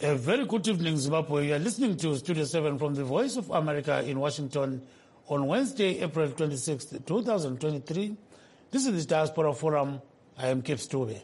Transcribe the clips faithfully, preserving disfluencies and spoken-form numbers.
A very good evening, Zimbabwe. You are listening to Studio seven from the Voice of America in Washington on Wednesday, April twenty-sixth, twenty twenty-three. This is the Diaspora Forum. I am Kip Stube.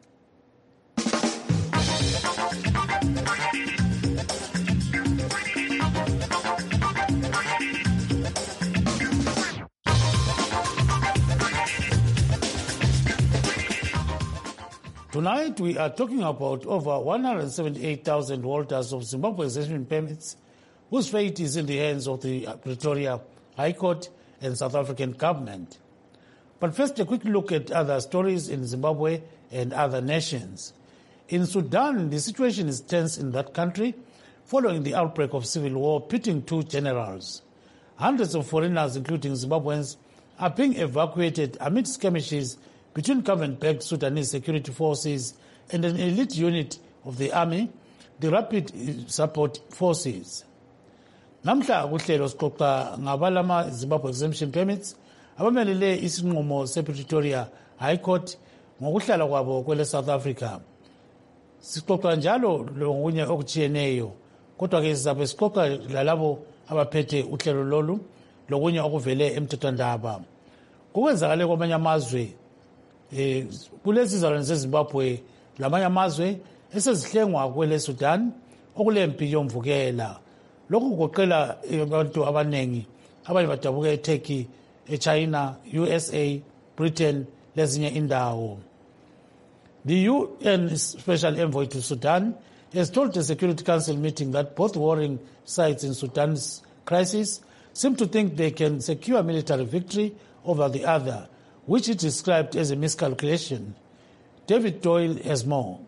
Tonight, we are talking about over one hundred seventy-eight thousand holders of Zimbabwe's resident permits whose fate is in the hands of the Pretoria High Court and South African government. But first, a quick look at other stories in Zimbabwe and other nations. In Sudan, the situation is tense in that country following the outbreak of civil war pitting two generals. Hundreds of foreigners, including Zimbabweans, are being evacuated amid skirmishes between government-backed Sudanese security forces and an elite unit of the army, the Rapid Support Forces. Namhla kuhlelo sixoxa ngabalama Zimbabwe exemption permits abamelele isinqumo se-Pretoria High Court ngokuhlala kwabo kwele South Africa. Sixoxa njalo lokunye okutshiyeneyo, kodwa ke sizabe sixoxa lalabo abaphethe uhlelo lolu lokunye okuvele emthethwandaba. Kukwenzakale kwamanye amazwe Eh, kulezi izalwane zeZimbabwe lamanye amazwe esezihlengwa kwele Sudan okulempi yomvukela. Lokhu kugoqela abantu abanengi abanye badabuka eTurkey, eChina, U S A, Britain lezinye indawo. The U N Special Envoy to Sudan has told the Security Council meeting that both warring sides in Sudan's crisis seem to think they can secure military victory over the other, which it described as a miscalculation. David Doyle has more.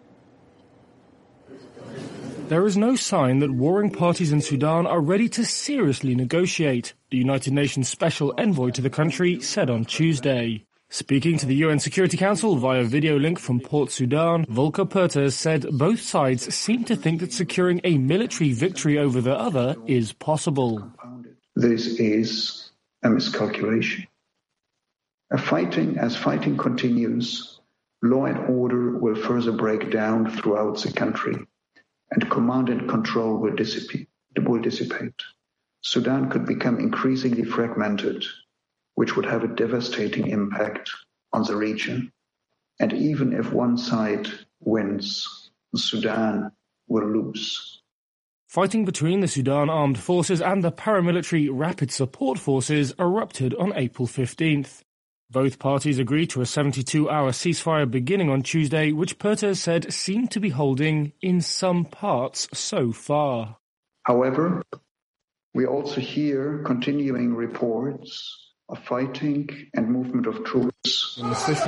There is no sign that warring parties in Sudan are ready to seriously negotiate, the United Nations Special Envoy to the country said on Tuesday. Speaking to the U N Security Council via video link from Port Sudan, Volker Perthes said both sides seem to think that securing a military victory over the other is possible. This is a miscalculation. A fighting, as fighting continues, law and order will further break down throughout the country, and command and control will dissipate. Will dissipate. Sudan could become increasingly fragmented, which would have a devastating impact on the region. And even if one side wins, Sudan will lose. Fighting between the Sudan Armed Forces and the paramilitary Rapid Support Forces erupted on April fifteenth. Both parties agreed to a seventy-two hour ceasefire beginning on Tuesday, which Perthes said seemed to be holding in some parts so far. However, we also hear continuing reports of fighting and movement of troops.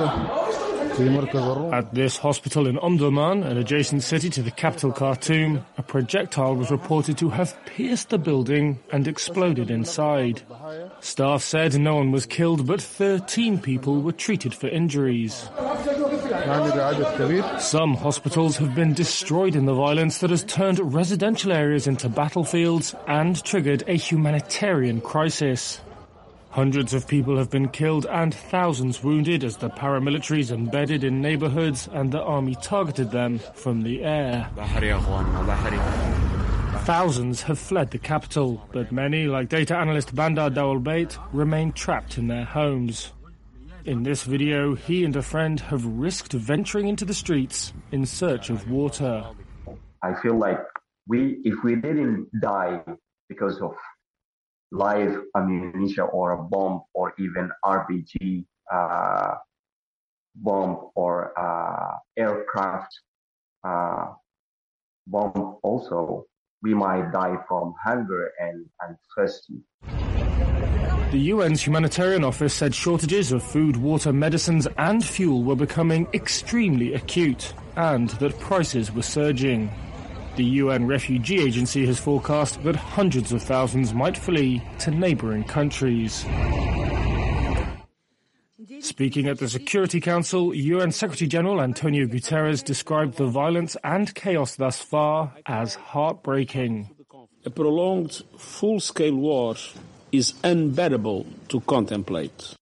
At this hospital in Omdurman, an adjacent city to the capital Khartoum, a projectile was reported to have pierced the building and exploded inside. Staff said no one was killed, but thirteen people were treated for injuries. Some hospitals have been destroyed in the violence that has turned residential areas into battlefields and triggered a humanitarian crisis. Hundreds of people have been killed and thousands wounded as the paramilitaries embedded in neighborhoods and the army targeted them from the air. Thousands have fled the capital, but many, like data analyst Bandar Dawalbait, remain trapped in their homes. In this video, he and a friend have risked venturing into the streets in search of water. I feel like we, if we didn't die because of live ammunition or a bomb or even R P G uh, bomb or uh, aircraft uh, bomb also, we might die from hunger and, and thirsty. The U N's humanitarian office said shortages of food, water, medicines and fuel were becoming extremely acute and that prices were surging. The U N Refugee Agency has forecast that hundreds of thousands might flee to neighbouring countries. Speaking at the Security Council, U N Secretary-General Antonio Guterres described the violence and chaos thus far as heartbreaking. A prolonged, full-scale war is unbearable to contemplate.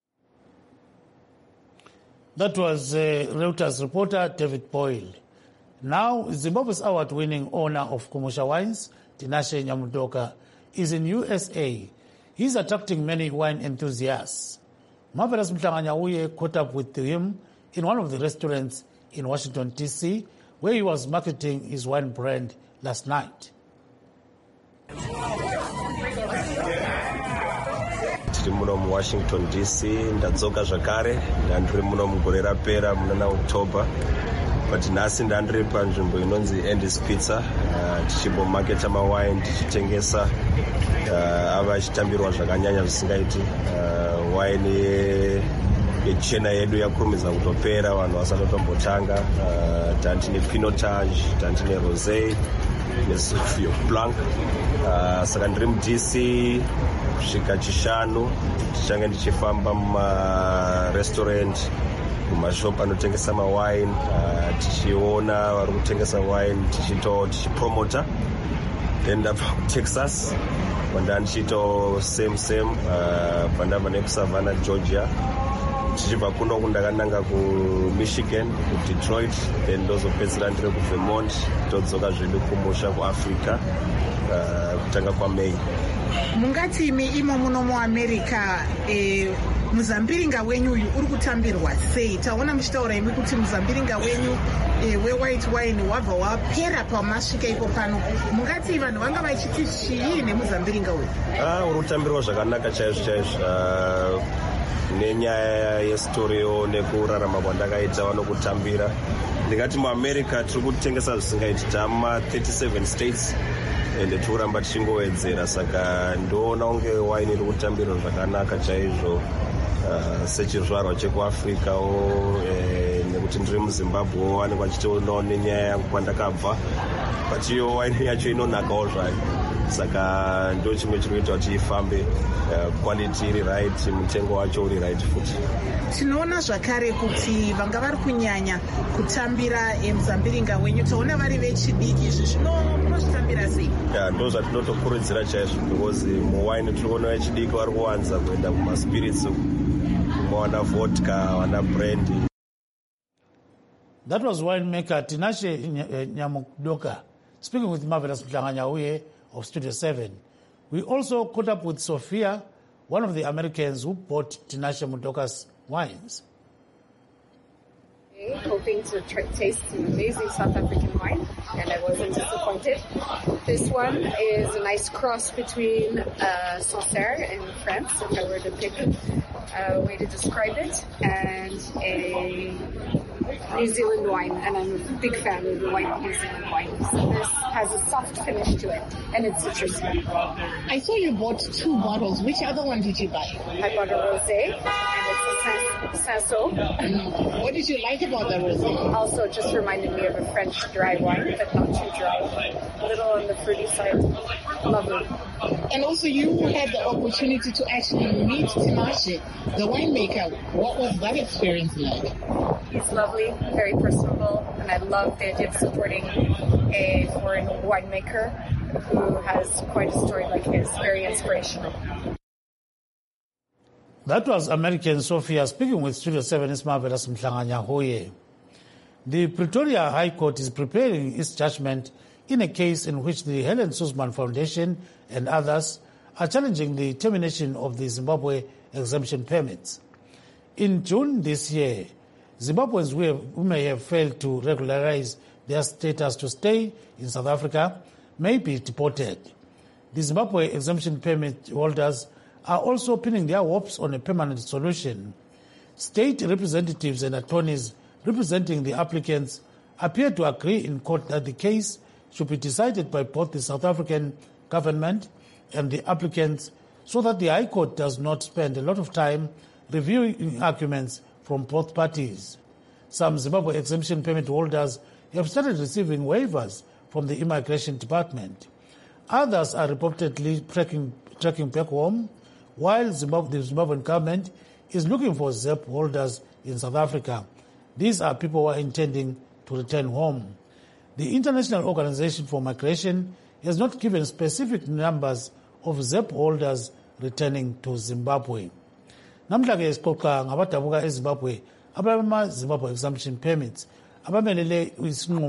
That was uh, Reuters reporter David Boyle. Now, Zimbabwe's award-winning owner of Kumusha Wines, Tinashe Nyamudoka, is in U S A. He's attracting many wine enthusiasts. Marvelous Mhlanganyauye caught up with him in one of the restaurants in Washington, D C, where he was marketing his wine brand last night. Tiri muno muWashington D C, ndadzoka zvakare, ndandiri muno mugore rapera muna October. But nhasi ndandiri panzvimbo inonzi Andy's Pizza, uh, tichimbomaketa mawine, tichitengesa uh, ava achitambirwa zvakanyanya zvisingaiti. Uh, wine yechena yedu yakurumidza kutopera, vanhu vasatotombotanga. Uh, tantine Pinotage, tantine Rosé, neSauvignon Blanc. Uh, saka ndiri muD C kusvika chishanu, tichange ndichifamba mumarestaurant, mumashopu anotengesa mawine, uh, tichiona vari kutengesa wine, tichito tichipromota. Then ndabva kuTexas, kwanda ndichito same same, uh, pandabva nekusavannah Georgia. Tichibva kuno kundakananga kuMichigan, kuDetroit, then ndozopedzera ndiri kuVermont, todzoka zvedu kumusha kuAfrica, uh, kutanga kwaMay. Mungati imi imo muno muAmerica, eh, muzambiringa wenyu uyu uri kutambirwa sei? Taona muchitaura imi kuti muzambiringa wenyu eh, weWhite wine wabva wapera pamasvika ipo pano. Mungati vanhu vanga vachiti chii nemuzambiringa uyu? Ah, uri kutambirwa zvakanaka chaizvo chaizvo. Uh, nenyaya yesitoriyo nekurarama kwandakaita vanokutambira. Ndingati muAmerica tiri kutengesa zvisingaiti, tama thirty-seven states. Ende tikuramba tichingowedzera, saka ndoona unge wine iri kutambirwa zvakanaka chaizvo, uh, sechizvarwa chekuAfricawo, eh, nekuti ndiri muZimbabwe wanikwa chitoonawo nenyaya yangu kwandakabva, but iyo wine yacho inonakawo zvayo, saka ndo chimwe chiri kuita kuti ifambe, uh, quality iri right, mutengo wacho uri right futi. Tinoona zvakare kuti vanga vari kunyanya kutambira muzambiringa wenyu, taona vari vechidiki, izvi zvinozvitambira sei? Ya, ndo zvatinotokurudzira chaizvo, because muwine tiri kuona vechidiki vari kuwanza kuenda kumaspirits, kumawana vodka, wana brandy. That was winemaker Tinashe Nyamudoka speaking with Marvelous Mhlanganyauye of Studio seven. We also caught up with Sophia, one of the Americans who bought Tinashe Mudoka's wines. Hoping to tr- taste an amazing South African wine, and I wasn't disappointed. This one is a nice cross between uh, Sancerre in France, if I were to pick a way to describe it, and a New Zealand wine, and I'm a big fan of the white New Zealand wine. So this has a soft finish to it, and it's citrusy. I saw you bought two bottles. Which other one did you buy? I bought a rosé, and it's a Cinsault. What did you like about the rosé? Also, just reminded me of a French dry wine, but not too dry. A little on the fruity side. Lovely. And also, you had the opportunity to actually meet Tinashe, the winemaker. What was that experience like? He's lovely, very personable, and I love the idea of supporting a foreign winemaker who has quite a story like his. Very inspirational. That was American Sophia speaking with Studio seven's Marvelous Mhlanganyauye. The Pretoria High Court is preparing its judgment in a case in which the Helen Suzman Foundation and others are challenging the termination of the Zimbabwe exemption permits. In June this year, Zimbabweans who, have, who may have failed to regularize their status to stay in South Africa may be deported. The Zimbabwe exemption permit holders are also pinning their hopes on a permanent solution. State representatives and attorneys representing the applicants appear to agree in court that the case should be decided by both the South African government and the applicants so that the High Court does not spend a lot of time reviewing arguments from both parties. Some Zimbabwe exemption permit holders have started receiving waivers from the Immigration Department. Others are reportedly tracking, tracking back home, while Zimbabwe, the Zimbabwean government is looking for Z E P holders in South Africa. These are people who are intending to return home. The International Organization for Migration has not given specific numbers of Z E P holders returning to Zimbabwe. Namhlanje sixoxa ngabadabuka eZimbabwe abama Zimbabwe exemption permits abamelele isinqumo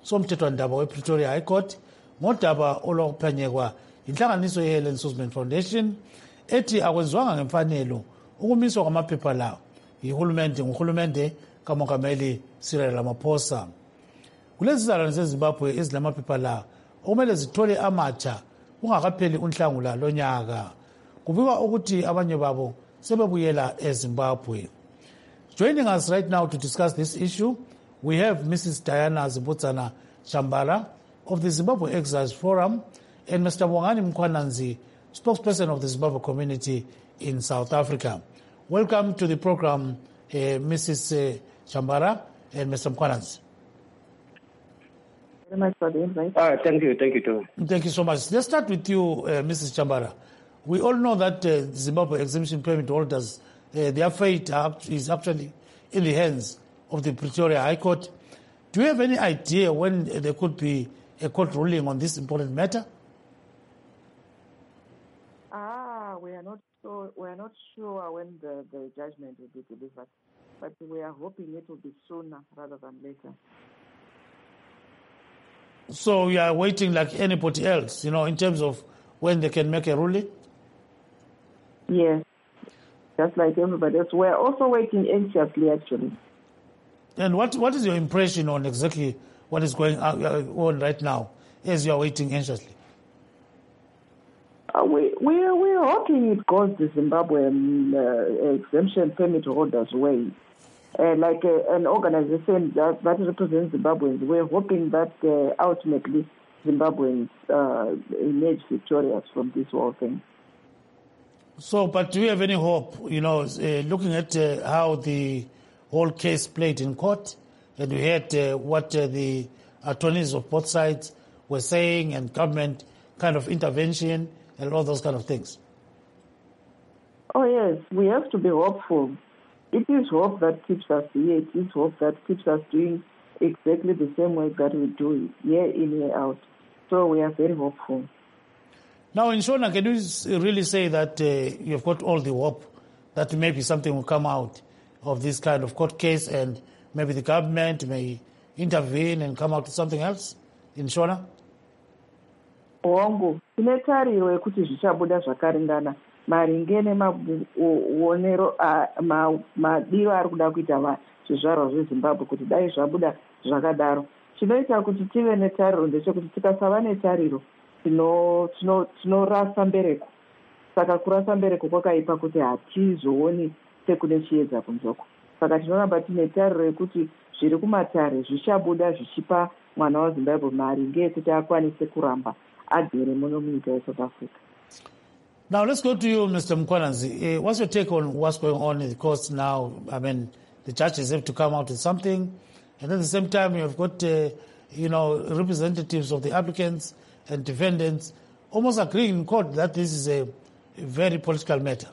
somthethwandaba wePretoria High Court ngodaba olwakuphenyekwa inhlanganiso ye-Helen Suzman Foundation ethi akwenziwanga ngemfanelo ukumiswa kwamaphepha lawo yihulumende nguhulumende kamongameli Cyril Ramaphosa. Kulezi zizalwane zeZimbabwe ezilamaphepha la okumele zithole amatsha kungakapheli unhlangula lonyaka. Kubikwa ukuthi abanye babo sebebuyela eZimbabwe. Joining us right now to discuss this issue, we have Missus Diana Zibutsana Chambara of the Zimbabwe Exiles Forum and Mister Bongani Mkhwananzi, spokesperson of the Zimbabwe community in South Africa. Welcome to the program, uh, Missus Uh, Chambara and Mister Mkhwananzi. Very much for the invite. Uh, thank you, thank you too. Thank you so much. Let's start with you, uh, Missus Chambara. We all know that uh, the Zimbabwe exemption permit holders, uh, their fate is actually in the hands of the Pretoria High Court. Do you have any idea when there could be a court ruling on this important matter? Ah, we are not so we are not sure when the, the judgment will be delivered, but we are hoping it will be sooner rather than later. So we are waiting like anybody else, you know, in terms of when they can make a ruling? Yes, just like everybody else. We are also waiting anxiously, actually. And what what is your impression on exactly what is going on right now as you are waiting anxiously? Uh, we we are we are hoping it goes the Zimbabwean uh, exemption permit holders' way. Uh, like uh, an organization that, that represents Zimbabweans, we're hoping that uh, ultimately Zimbabweans uh, emerge victorious from this whole thing. So, but do you have any hope, you know, uh, looking at uh, how the whole case played in court, and we heard uh, what uh, the attorneys of both sides were saying, and government kind of intervention and all those kind of things? Oh, yes, we have to be hopeful. It is hope that keeps us here. It is hope that keeps us doing exactly the same way that we do it, year in, year out. So we are very hopeful. Now, in Shona, can you really say that uh, you've got all the hope that maybe something will come out of this kind of court case and maybe the government may intervene and come out with something else in Shona? Hongu, tine tariro yekuti zvichabuda zvakaringana maringe nemaonero madiro ari kuda kuita zvizvarwa zveZimbabwe kuti dai zvabuda zvakadaro. Chinoita kuti tive netariro ndechekuti tikasava netariro tinorasa mbereko. Saka kurasa mbereko kwakaipa kuti hatizooni sekune chiedza kunzoko. Saka tinoramba tine tariro yekuti zviri kumatare zvichabuda zvichipa mwana waZimbabwe maringe ekuti akwanise kuramba agere muno munyika yeSouth Africa. Now, let's go to you, Mister Mkhwananzi. Uh, what's your take on what's going on in the courts now? I mean, the judges have to come out with something, and at the same time, you've got, uh, you know, representatives of the applicants and defendants almost agreeing in court that this is a, a very political matter.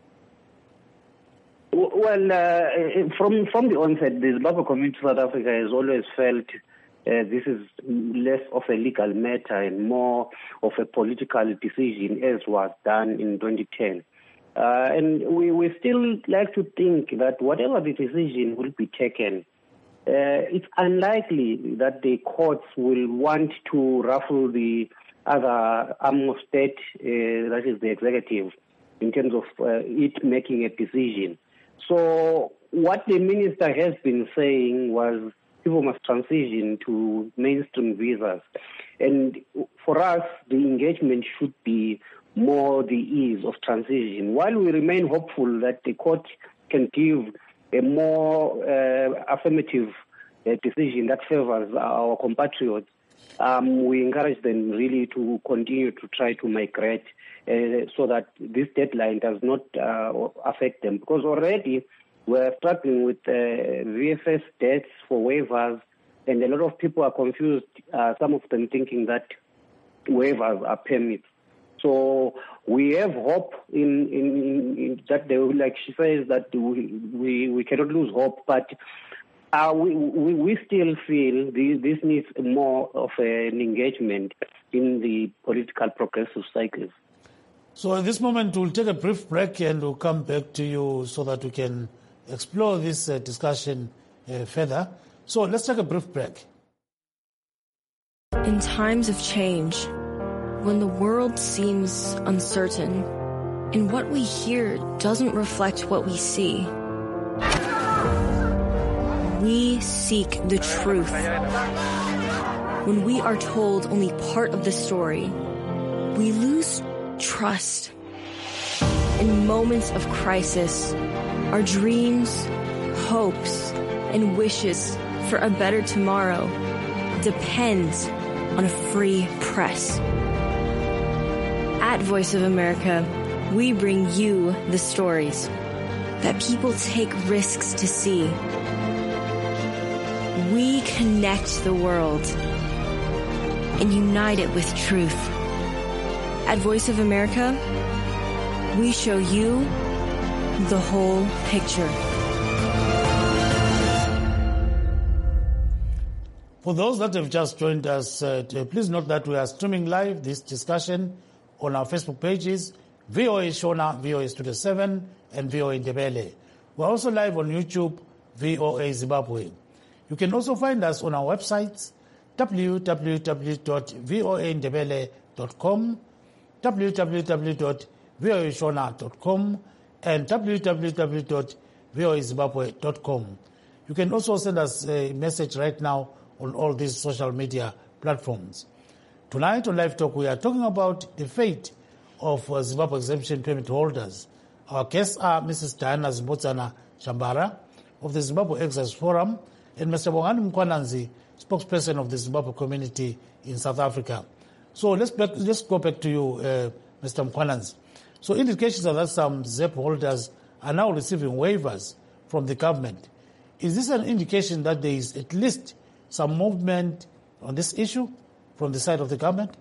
Well, uh, from from the onset, the Zimbabwe community of South Africa has always felt Uh, this is less of a legal matter and more of a political decision, as was done in twenty ten. Uh, and we, we still like to think that whatever the decision will be taken, uh, it's unlikely that the courts will want to ruffle the other arm of state, uh, that is the executive, in terms of uh, it making a decision. So what the minister has been saying was people must transition to mainstream visas. And for us, the engagement should be more the ease of transition. While we remain hopeful that the court can give a more uh, affirmative uh, decision that favors our compatriots, um, we encourage them really to continue to try to migrate uh, so that this deadline does not uh, affect them. Because already we're struggling with uh, V F S debts for waivers, and a lot of people are confused, uh, some of them thinking that waivers are permits. So we have hope in, in, in that they will, like she says, that we, we, we cannot lose hope, but uh, we, we, we still feel this, this needs more of an engagement in the political progressive cycles. So at this moment, we'll take a brief break and we'll come back to you so that we can explore this uh, discussion uh, further. So let's take a brief break. In times of change, when the world seems uncertain, and what we hear doesn't reflect what we see, we seek the truth. When we are told only part of the story, we lose trust. In moments of crisis, our dreams, hopes, and wishes for a better tomorrow depend on a free press. At Voice of America, we bring you the stories that people take risks to see. We connect the world and unite it with truth. At Voice of America, we show you the whole picture. For those that have just joined us, uh, please note that we are streaming live this discussion on our Facebook pages, V O A Shona, V O A Studio seven, and V O A Ndebele. We're also live on YouTube, V O A Zimbabwe. You can also find us on our websites, w w w dot v o a ndebele dot com, w w w dot v o a shona dot com, and w w w dot v o a zimbabwe dot com. You can also send us a message right now on all these social media platforms. Tonight on Live Talk, we are talking about the fate of uh, Zimbabwe exemption permit holders. Our guests are Missus Diana Zimbotsana Shambara of the Zimbabwe Exercise Forum and Mister Bongani Mkwananzi, spokesperson of the Zimbabwe community in South Africa. So let's back, let's go back to you, uh, Mister Mkwananzi. So indications are that some Z E P holders are now receiving waivers from the government. Is this an indication that there is at least some movement on this issue from the side of the government?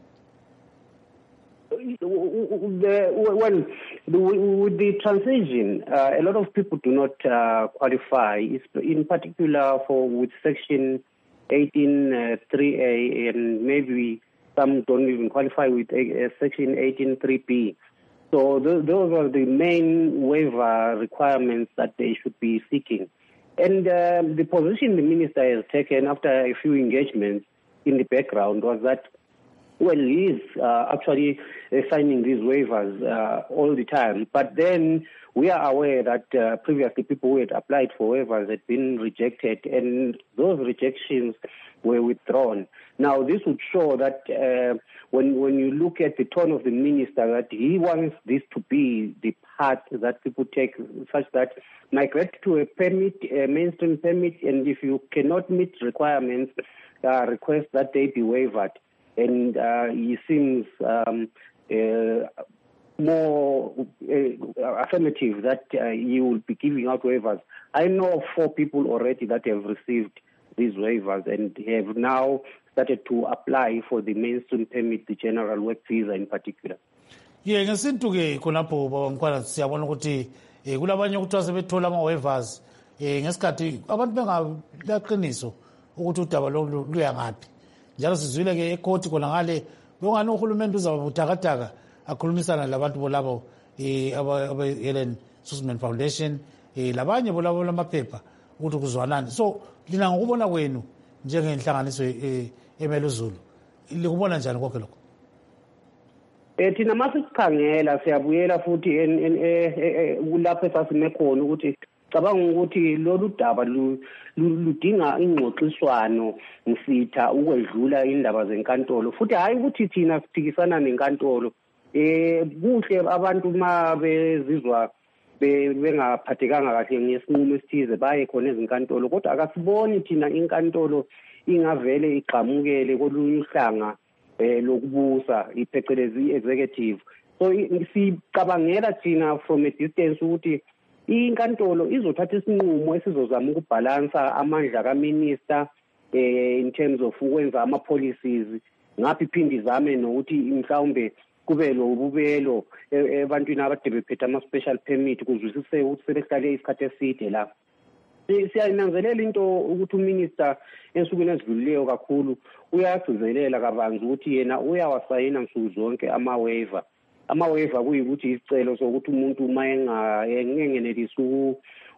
The, well, the, with the transition, uh, a lot of people do not uh, qualify, in particular for with Section eighteen three A, and maybe some don't even qualify with uh, Section eighteen three B. So th- those are the main waiver requirements that they should be seeking. And uh, the position the minister has taken after a few engagements in the background was that, well, he is uh, actually uh, signing these waivers uh, all the time. But then we are aware that uh, previously people who had applied for waivers had been rejected, and those rejections were withdrawn. Now, this would show that uh, when when you look at the tone of the minister, that he wants this to be the path that people take, such that migrate to a permit, a mainstream permit, and if you cannot meet requirements, uh, request that they be waived. And uh, he seems um, uh, more uh, affirmative that uh, he will be giving out waivers. I know of four people already that have received these waivers and have now started to apply for the mainstream permit, the general work visa in particular. Yeah, ngesintu ke khonapho baba Mkhwana siyabona ukuthi eh kulabanye ukuthi asebethola ama waivers eh ngesikhathi abantu bengalaqiniso ukuthi udaba lo luya ngapi. Njalo sizwile ke ecourt kona ngale bongani uhulumende uzabuthakataka akhulumisana labantu bolabo eh aba Helen Suzman Foundation eh labanye bolabo lamaphepha ukuthi kuzwanani. So lina ngokubona kwenu njengenhlanganiso eMeluzulu likubona njani konke lokho? Eh thina masisikhangela siyabuyela futhi kulapho esasime khona ukuthi cabanga ukuthi lolu daba ludinga ingxoxiswano msitha ukwedlula indaba zenkantolo, futhi hayi ukuthi thina siphikisana nenkantolo. Eh kuhle abantu ma bezizwa bengaphathekanga kahle ngesinqumo esithize baye khona ezinkantolo, kodwa akasiboni thina inkantolo ingavele igqamukele kolunye uhlanga eh lokubusa iphecelezi executive. So sicabangela thina from a distance ukuthi inkantolo izothatha isinqumo esizozama ukubhalansa amandla kaminister eh in terms of ukwenza ama policies, ngaphi phindi izame nokuthi mhlawumbe kube lo ububelo ebantwini abade bephethe ama special permit kuzwisise ukuthi sebehlale isikhathi eside la. Siyananzelela into ukuthi uminister ensukwini ezidlulileyo kakhulu uyagcizelela kabanzi ukuthi yena uyawasayina nsuku zonke ama waiver. Ama waiver kuyikuthi isicelo sokuthi umuntu uma engenelisi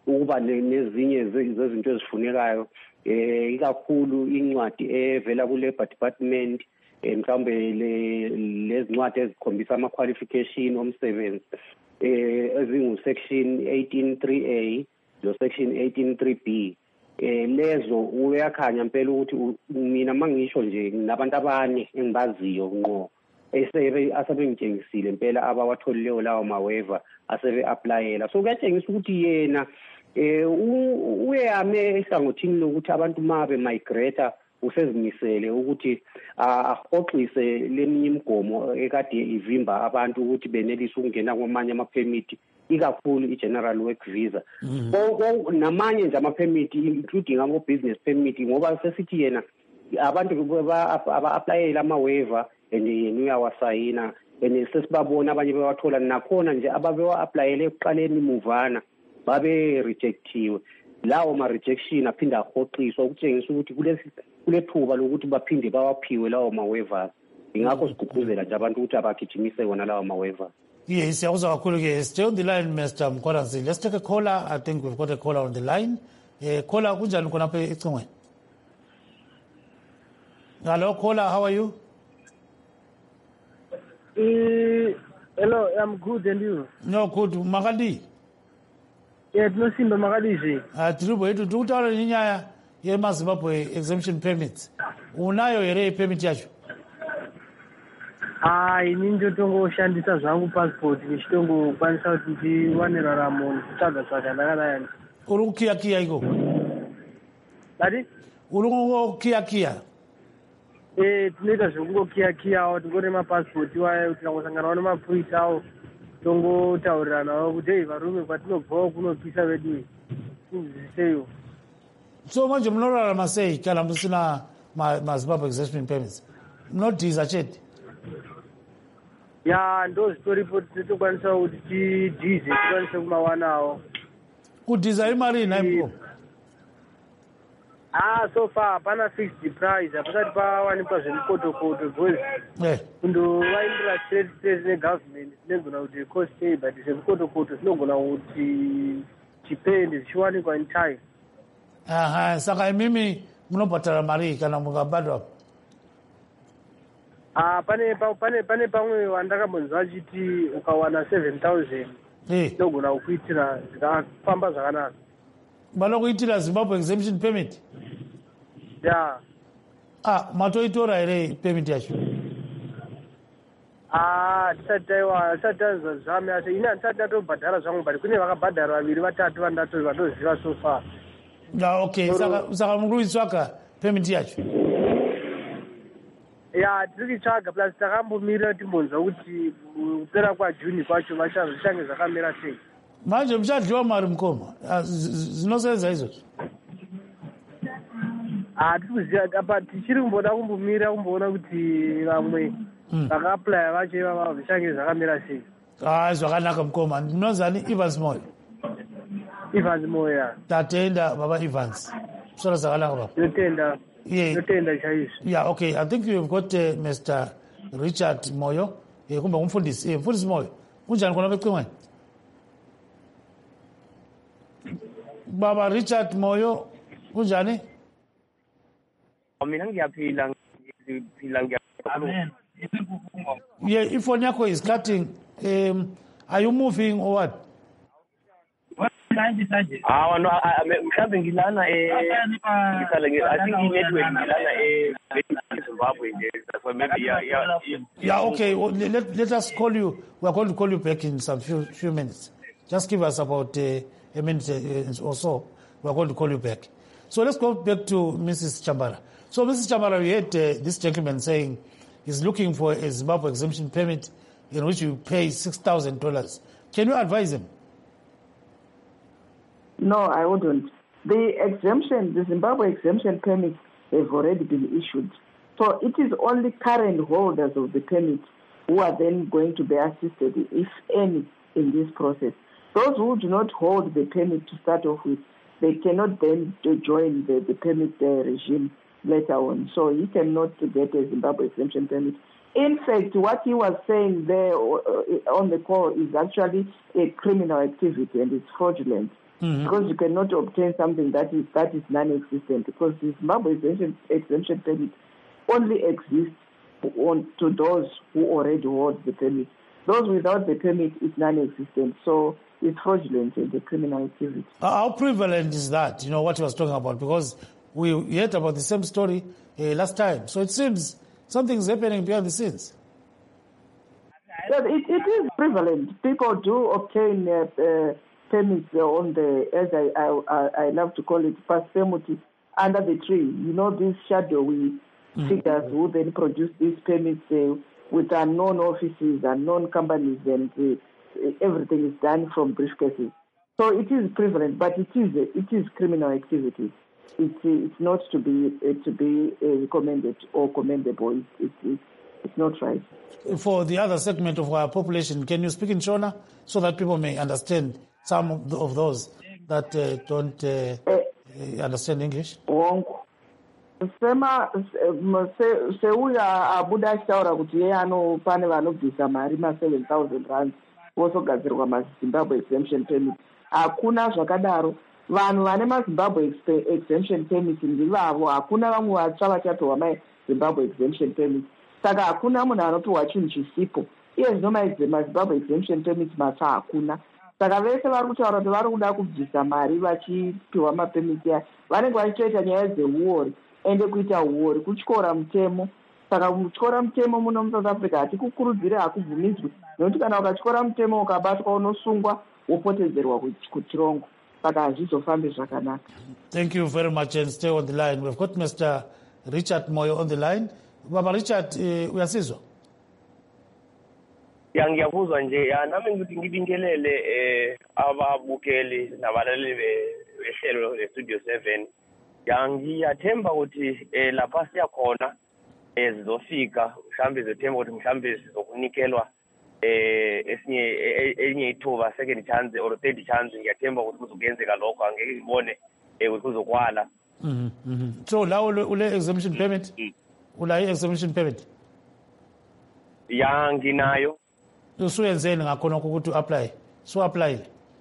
ukuba nezinye zezinto ezifunekayo eh ikakhulu incwadi evela ku Labor Department mhlawumbe lezincwadi ezikhombisa ama qualification omsebenzi eh ezingu section eighteen three A lo section eighteen three B eh lezo uyakhanya impela ukuthi mina mangisho nje nabantu abane engibaziyo ngqo esebe asebengitshengisile impela abawatholileyo lawo mawaiver asebe applyela so kuyatshengisa ukuthi yena eh uyame ehlangothini lokuthi abantu mabe migrate usezimisele ukuthi ahoxise leminye imigomo ekade ivimba abantu ukuthi benelise ukungena kwamanye ama permit ikakhulu i general work visa namanye nje ama permit including ama business permit ngoba sesithi yena abantu aba applyela ama waiver and yena uyawasayina and sesibabona abanye bewathola nakhona nje ababewa applyele ekuqaleni muvana babe rejectiwe lawo ma rejection aphinda ahoxiswa ukutshengisa ukuthi kulesi kulethuba lokuthi baphinde bawaphiwe lawo ma waivers ingakho sigqugquzela nje abantu ukuthi abagijimise wona lawo ma waivers. Yes, siyakuzwa kakhulu ke. Stay on the line, Mister Mkhwaranzi. Let's take a caller. I think we've got a caller on the line. Eh caller kunjani khona apha ecingweni? Hello caller, how are you? Uh, hello, I'm good, and you? No, good. Makali? Yeah, no simba Makali nje. Ah, tiribo yetu tukutaura ninyaya ye maZimbabwe exemption permits. Unayo here permit yacho? Ah, ini ndotongoshandisa zvangu passport ndichitongokwanisa kuti ndiwane raramo nditsvaga tsvaga ndakadai. Uri kukiya kiya iko? Ati? Uri kungokiya kiya? Eh, tinoita zvekungokiya kiyawo tingore mapassport wayo tikangosanganawo nemapurisa awo tongotauriranawo kuti hei varume kwatinobvawo kunopisa vedu kuziseyo. So manje munorarama sei kana musina maZimbabwe exemption permits? Munodhiza chete? Ya ndo zitoripo tinotokwanisa kuti tidhize tikwanise kumawanawo. Kudhiza imari inaimbo? Ah, so far hapana fixed price hapasati pawanikwa zvemikotokoto because kundovaindira straight straight negovernment zvinogona kuti cost pay but zvemikotokoto zvinogona kuti chipende zvichiwanikwa in time. Aha, saka imimi munobhatara mari kana mukabhadwa? Ah, pane pane pane pamwe wandakambonzwa achiti ukawana seven thousand zvinogona kukuitira zvikafamba zvakanaka. Vanokuitira Zimbabwe exemption permit? Yeah. Ah, matoitora here permit yacho? Ah, tisati taiwa tisati taizwa zvame asi ini handisati ndatobhadhara zvangu but kune vakabhadhara vaviri vatatu vandato vatoziva so far. Ya, okay. Saka saka muri kuitsvaka permit yacho? Ya, tiri kuitsvaga plus takambomirira timbonzwa kuti kupera kwaJuni kwacho vachange zvakamira sei. Manje muchadliwa mari mukoma zvinosenza izvozvo? Ah, tikuziva apa tichiri kumboda kumbomira kumboona kuti vamwe vakaaplya vacho ivava zvichange zvakamira sei. Ah, zvakanaka mukoma. Ndinozani Evans Moyo? Evans Moyo, ya. Tatenda baba Evans. Sora zvakanaka baba. Ndotenda. Yeah. Ndotenda chaizvo. Yeah, okay. I think you've got uh, Mister Richard Moyo. Eh kumbe umfundisi. Eh mfundisi Moyo. Kunjani khona beqingweni? Baba Richard Moyo, kunjani? Mina ngiyaphila ngiyaphila ngiyaphila. Amen. Yeah, if phone yakho is cutting, um, are you moving or what? Ah, no, mhlambe ngilana eh ngihlala ngi I think i-network ngilana eh Zimbabwe nje. That's why maybe yeah yeah. Yeah, okay. Well, let let us call you. We are going to call you back in some few few minutes. Just give us about uh, a minute uh, or so. We are going to call you back. So let's go back to Missus Chambara. So Missus Chambara, we had uh, this gentleman saying he's looking for a Zimbabwe exemption permit in which you pay six thousand dollars. Can you advise him? No, I wouldn't. The exemption, the Zimbabwe exemption permits have already been issued. So it is only current holders of the permit who are then going to be assisted, if any, in this process. Those who do not hold the permit to start off with, they cannot then join the, the permit uh, regime later on. So he cannot get a Zimbabwe exemption permit. In fact, what he was saying there uh, on the call is actually a criminal activity and it's fraudulent. mm-hmm. because you cannot obtain something that is that is non-existent, because the Zimbabwe exemption, exemption permit only exists on, to those who already hold the permit. Those without the permit is non-existent, so it's fraudulent and a criminal activity. Uh, how prevalent is that, you know, what you was talking about? Because we heard about the same story uh, last time. So it seems something's happening behind the scenes. Yes, it, it is prevalent. People do obtain uh, uh, permits on the, as I, I I love to call it, passemuti, under the tree. You know, these shadowy mm-hmm. figures who then produce these permits uh, with unknown offices, unknown companies, and uh, everything is done from briefcases. So it is prevalent, but it is it is criminal activity. It's it's not to be uh, to be uh, recommended or commendable. It's, it's, it's it's not right. For the other segment of our population, can you speak in Shona so that people may understand some of, the, of those that uh, don't uh, uh, understand English? Sema seuya abuda achitaura kuti yeye pane vanobvisa mari ma seven thousand rands vosogadzirwa mazimbabwe exemption permit. Hakuna zvakadaro. Vanhu vane mazimbabwe exemption permit ndivavo. Hakuna vamwe vatsva vachapiwa mazimbabwe exemption permit. Saka hakuna munhu anopiwa chinhu chisipo. Iye zvino mazimbabwe exemption permit matsva hakuna. Saka vese vari kutaura kuti vari kuda kubvisa mari vachipiwa mapemiti aya vanenge vachitoita nyaya dzeuori ende kuita uori kutyora mutemo. Saka kutyora mutemo muno muSouth Africa hatikukurudzire, hakubvumidzwi, nokuti kana ukatyora mutemo ukabatwa unosungwa wopotedzerwa kuchirongo. Saka hazvizofambi zvakanaka. Thank you very much and stay on the line. We've got Mister Richard Moyo on the line. Baba Richard, uh, uyasizwa? Ya ngiyakuzwa nje, ya nami ngithi ngibingelele eh ababukeli nabalaleli behlelo le Studio seven. Ya ngiyathemba ukuthi eh lapha siyakhona ezizofika, mhlambe zethemba ukuthi mhlambe sizokunikelwa eh esinye enye ithuba, second chance or third chance. Ngiyathemba ukuthi kuzokenzeka lokho, angeke ngibone eh kuzokwala. Mhm mhm. So la ule exemption permit? Ula exemption permit? Ya nginayo. Usuyenzeni ngakhona ukuthi apply? So apply.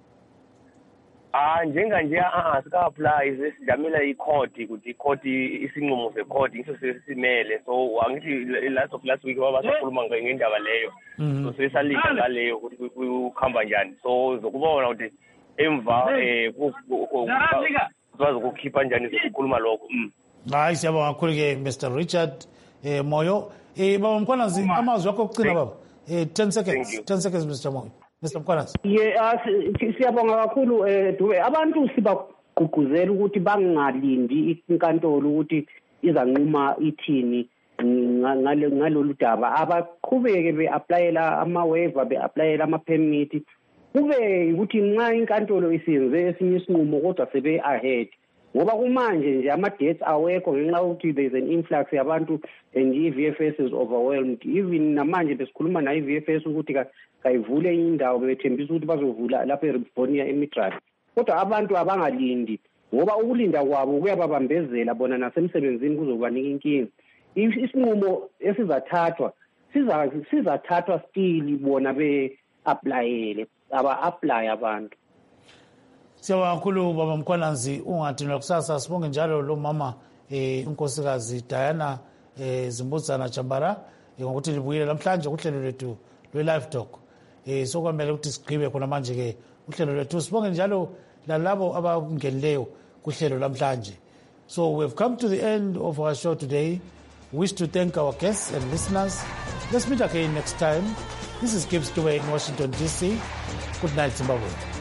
Ah njenga nje ah sika apply sesidamela icourt ukuthi icourt isinqumo secourt iso sesimele. So angithi last of last week wabasakhuluma ngendaba leyo. So sesalika ngaleyo ukuthi kukhamba njani. So zokubona ukuthi emva eh kwazi ukukhipha njani sokukhuluma lokho. Hayi siyabonga kakhulu ke Mister Richard eh Moyo. Eh baba Mkhwanazi, amazwi akho okucina baba. Eh ten seconds. ten seconds Mister Moyo. Mister Mkhwanazi. Yeah, siyabonga kakhulu eh Dube. Abantu sibagqugquzela ukuthi bangalindi inkantolo ukuthi izanquma ithini ngale ngalolu daba. Abaqhubeke beapplyela ama waiver, beapplyela ama permit. Kube ukuthi nxa inkantolo isenze esinye isinqumo kodwa sebe ahead. Ngoba kumanje nje ama-dates awekho ngenxa yokuthi there is an influx yabantu and i-V F S is overwhelmed. Even namanje besikhuluma na-I-V F S ukuthi kayivule indawo, bethembisa ukuthi bazovula lapha eRivonia eMidrand. Kodwa abantu abangalindi ngoba ukulinda kwabo kuyababambezela bona nasemsebenzini kuzobanika inkinga. Isinqumo esizathathwa sizathathwa still bona be-applyele, aba-apply abantu. Siyabonga kakhulu baba Mkhwanazi, ungathini kusasa. Sibonge njalo lo mama eh unkosikazi Diana eh Zimbudzana Chambara ngokuthi libuyile namhlanje kuhlelo lethu lwe-live talk. Eh sokwamele ukuthi sigqibe khona manje ke uhlelo lethu. Sibonge njalo lalabo abangenileyo kuhlelo namhlanje. So we've come to the end of our show today. Wish to thank our guests and listeners. Let's meet again next time. This is Gibbs Dube in Washington D C. Good night, Zimbabwe.